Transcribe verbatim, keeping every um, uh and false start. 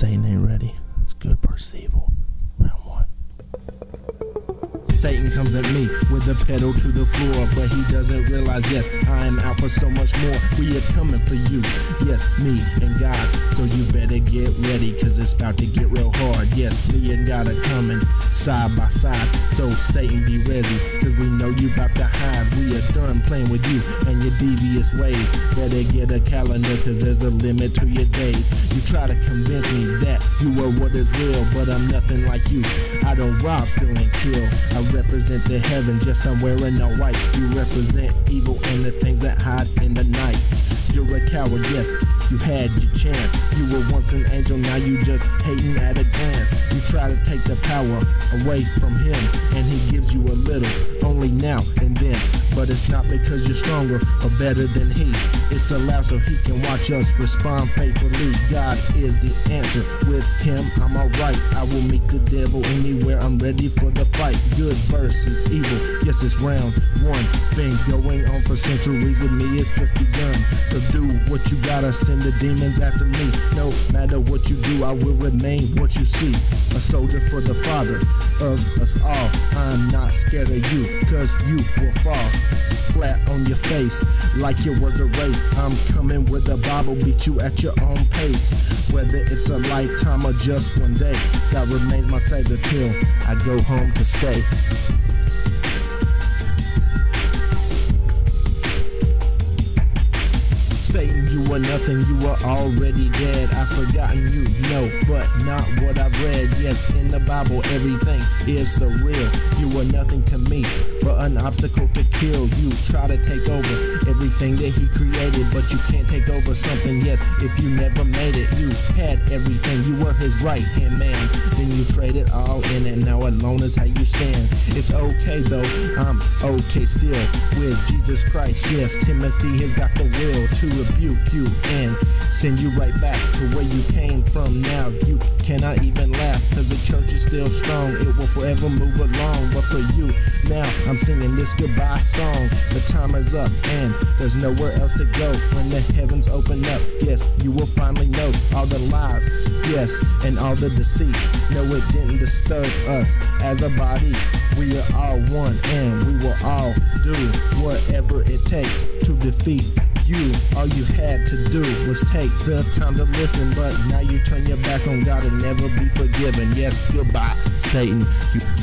Satan ain't ready. It's good versus evil. Round one. Satan comes at me with the pedal to the floor, but he doesn't realize, yes, I am out for so much more. We are coming for you, yes, me and God. So you better get ready, cause it's about to get real hard. Yes, me and God are coming side by side. So Satan, be ready, cause we know you about to hide. We are done playing with you and your devious ways. Better get a calendar, cause there's a limit to your days. You try to convince me that you are what is real, but I'm nothing like you. I don't rob, steal, and kill. I represent the heaven, just I'm wearing all white. You represent evil and the things that hide in the night. You're a coward, yes, you had your chance. You were once an angel, now you just hating at a glance. You try to take the power away from him, and he gives you a little, only now and then. But it's not because you're stronger or better than he. It's allowed so he can watch us respond faithfully. God is the answer. With him, I'm alright. I will meet the devil anywhere. I'm ready for the fight. Good versus evil. Yes, it's round one. It's been going on for centuries. With me, it's just begun. So do what you gotta. Send the demons after me. No matter what you do, I will remain what you see. A soldier for the Father of us all. I'm not scared of you, cause you will fall flat on your face like it was a race. I'm coming with a Bible, beat you at your own pace. Whether it's a lifetime or just one day, God remains my savior till I go home to stay. Satan, you were nothing, you were already dead. I've forgotten you, no, but not what I read. Yes, in the Bible, everything is surreal. You were nothing to me, but an obstacle to kill. You try to take over everything that he created, but you can't take over something, yes, if you never made it. You had everything, you were his right-hand man. Then you traded all in, and now alone is how you stand. It's okay, though, I'm okay still with Jesus Christ. Yes, Timothy has got the will to rebuke you and send you right back to where you came from. Now you cannot even laugh, cause the church is still strong. It will forever move along. But for you, now I'm singing this goodbye song. The time is up and there's nowhere else to go. When the heavens open up, yes, you will finally know all the lies, yes, and all the deceit. No, it didn't disturb us as a body. We are all one and we will all do whatever it takes to defeat you. All you had to do was take the time to listen, but now you turn your back on God and never be forgiven. Yes, goodbye, Satan. You